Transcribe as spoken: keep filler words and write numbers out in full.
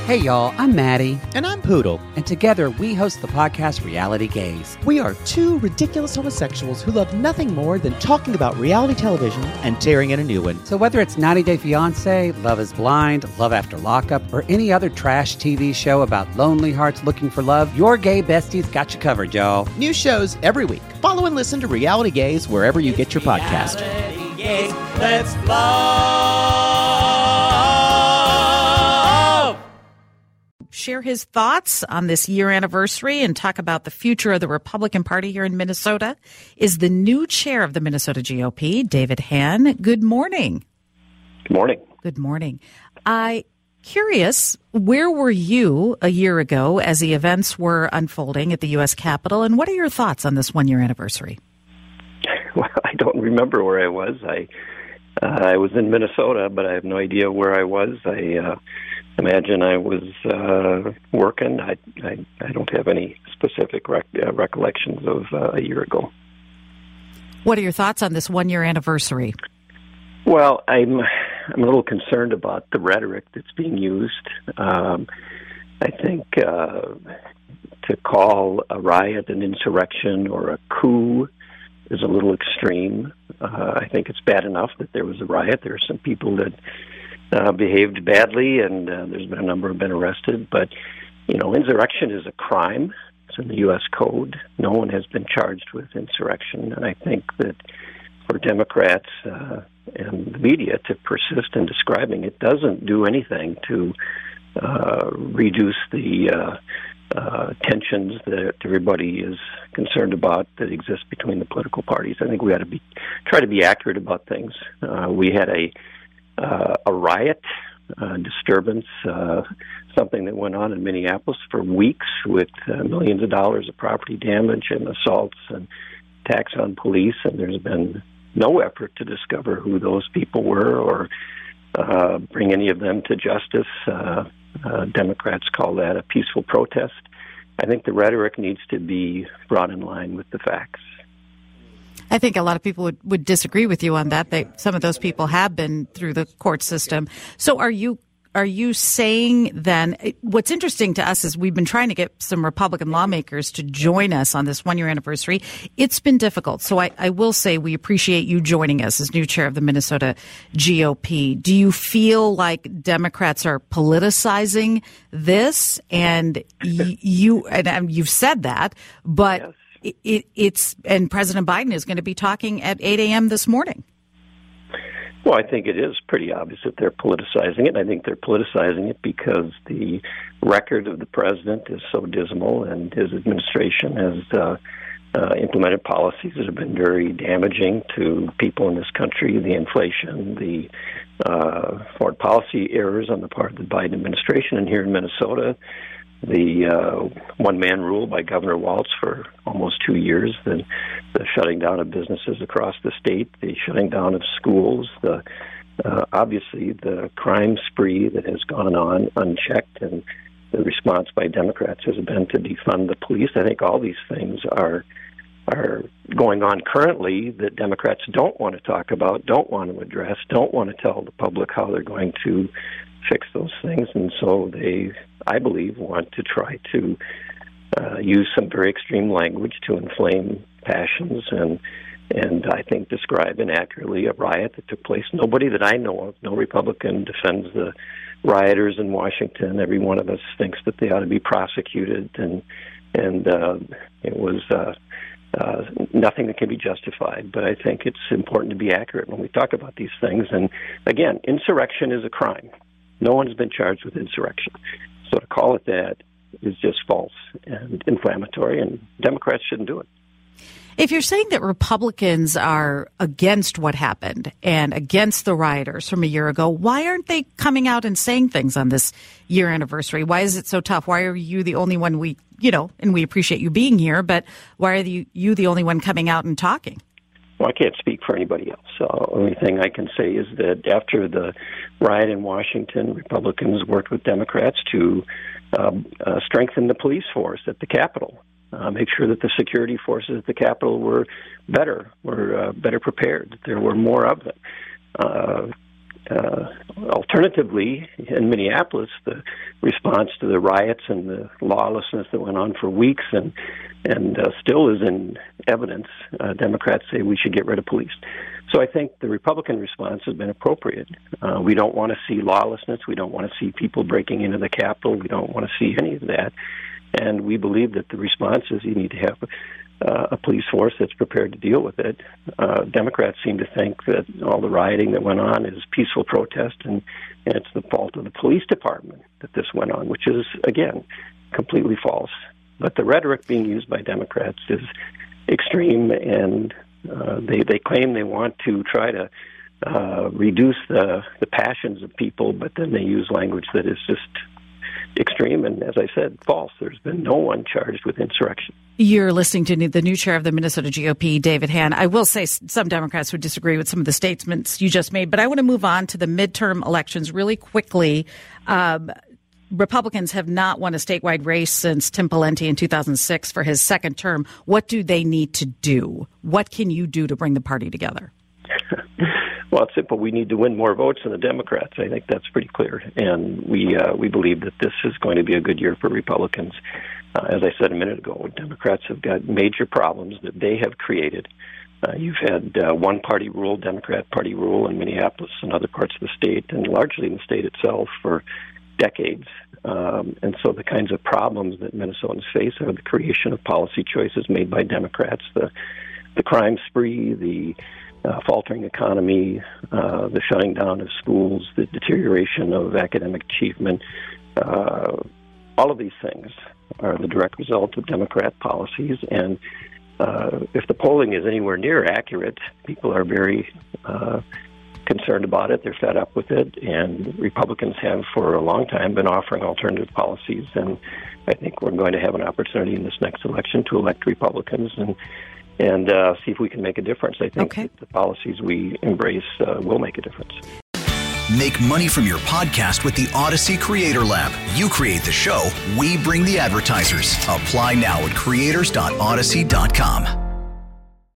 Hey y'all, I'm Maddie. And I'm Poodle. And together we host the podcast Reality Gaze. We are two ridiculous homosexuals who love nothing more than talking about reality television and tearing in a new one. So whether it's ninety day fiancé, Love is Blind, Love After Lockup, or any other trash T V show about lonely hearts looking for love, your gay besties got you covered, y'all. New shows every week. Follow and listen to Reality Gaze wherever you get your podcast. Reality Gaze, let's love. Share his thoughts on this year anniversary and talk about the future of the Republican Party here in Minnesota is the new chair of the Minnesota G O P, David Hann. Good morning. Good morning. Good morning. I curious, where were you a year ago as the events were unfolding at the U S Capitol, and what are your thoughts on this one-year anniversary? Well, I don't remember where I was. I uh, I was in Minnesota, but I have no idea where I was. I uh, imagine I was uh, working. I, I I don't have any specific rec- uh, recollections of uh, a year ago. What are your thoughts on this one-year anniversary? Well, I'm I'm a little concerned about the rhetoric that's being used. Um, I think uh, to call a riot an insurrection or a coup is a little extreme. Uh, I think it's bad enough that there was a riot. There are some people that uh, behaved badly, and uh, there's been a number have been arrested. But, you know, insurrection is a crime. It's in the U S Code. No one has been charged with insurrection. And I think that for Democrats uh, and the media to persist in describing it doesn't do anything to uh, reduce the uh, uh, tensions that everybody is concerned about that exist between the political parties. I think we ought to be try to be accurate about things. Uh, we had a uh, a riot, uh, disturbance, uh, something that went on in Minneapolis for weeks with uh, millions of dollars of property damage and assaults and attacks on police, and there's been no effort to discover who those people were or uh, bring any of them to justice. Uh, uh, Democrats call that a peaceful protest. I think the rhetoric needs to be brought in line with the facts. I think a lot of people would, would disagree with you on that. They, some of those people have been through the court system. So are you Are you saying then, what's interesting to us is we've been trying to get some Republican lawmakers to join us on this one-year anniversary. It's been difficult. So I, I will say we appreciate you joining us as new chair of the Minnesota G O P. Do you feel like Democrats are politicizing this? And y- you, and, and you've said that, but Yes. it, it, it's, and President Biden is going to be talking at eight a.m. this morning. Well, I think it is pretty obvious that they're politicizing it. I think they're politicizing it because the record of the president is so dismal, and his administration has uh, uh, implemented policies that have been very damaging to people in this country. The inflation, the uh, foreign policy errors on the part of the Biden administration, and here in Minnesota, the uh, one-man rule by Governor Walz for almost two years, the, the shutting down of businesses across the state, the shutting down of schools, the uh, obviously the crime spree that has gone on unchecked, and the response by Democrats has been to defund the police. I think all these things are are going on currently that Democrats don't want to talk about, don't want to address, don't want to tell the public how they're going to fix those things, and so they, I believe, want to try to uh, use some very extreme language to inflame passions and and I think describe inaccurately a riot that took place. Nobody that I know of, no Republican defends the rioters in Washington. Every one of us thinks that they ought to be prosecuted, and and uh, it was uh, uh, nothing that can be justified. But I think it's important to be accurate when we talk about these things. And again, insurrection is a crime. No one's been charged with insurrection. So to call it that is just false and inflammatory, and Democrats shouldn't do it. If you're saying that Republicans are against what happened and against the rioters from a year ago, why aren't they coming out and saying things on this year anniversary? Why is it so tough? Why are you the only one we, you know, and we appreciate you being here, but why are you, you the only one coming out and talking? Well, I can't speak for anybody else. So the only thing I can say is that after the riot in Washington, Republicans worked with Democrats to um, uh, strengthen the police force at the Capitol, uh, make sure that the security forces at the Capitol were better, were uh, better prepared, that there were more of them. Uh, uh, alternatively, in Minneapolis, the response to the riots and the lawlessness that went on for weeks and and uh, still is in evidence, uh, Democrats say we should get rid of police. So I think the Republican response has been appropriate. Uh, we don't want to see lawlessness. We don't want to see people breaking into the Capitol. We don't want to see any of that. And we believe that the response is you need to have uh, a police force that's prepared to deal with it. Uh, Democrats seem to think that all the rioting that went on is peaceful protest, and, and it's the fault of the police department that this went on, which is, again, completely false. But the rhetoric being used by Democrats is extreme, and uh, they, they claim they want to try to uh, reduce the, the passions of people, but then they use language that is just extreme and, as I said, false. There's been no one charged with insurrection. You're listening to the new chair of the Minnesota G O P, David Hann. I will say some Democrats would disagree with some of the statements you just made, but I want to move on to the midterm elections really quickly. Um, Republicans have not won a statewide race since Tim Pawlenty in two thousand six for his second term. What do they need to do? What can you do to bring the party together? Well, it's simple. We need to win more votes than the Democrats. I think that's pretty clear. And we uh, we believe that this is going to be a good year for Republicans. Uh, as I said a minute ago, Democrats have got major problems that they have created. Uh, you've had uh, one-party rule, Democrat party rule in Minneapolis and other parts of the state, and largely in the state itself for decades. Um, and so the kinds of problems that Minnesotans face are the creation of policy choices made by Democrats, the the crime spree, the uh, faltering economy, uh, the shutting down of schools, the deterioration of academic achievement. Uh, all of these things are the direct result of Democrat policies. And uh, if the polling is anywhere near accurate, people are very uh, concerned about it. They're fed up with it, and Republicans have for a long time been offering alternative policies, and I think we're going to have an opportunity in this next election to elect Republicans and and uh, see if we can make a difference. I think okay. the policies we embrace uh, will make a difference. Make money from your podcast with the Odyssey Creator Lab. You create the show, we bring the advertisers. Apply now at creators dot odyssey dot com.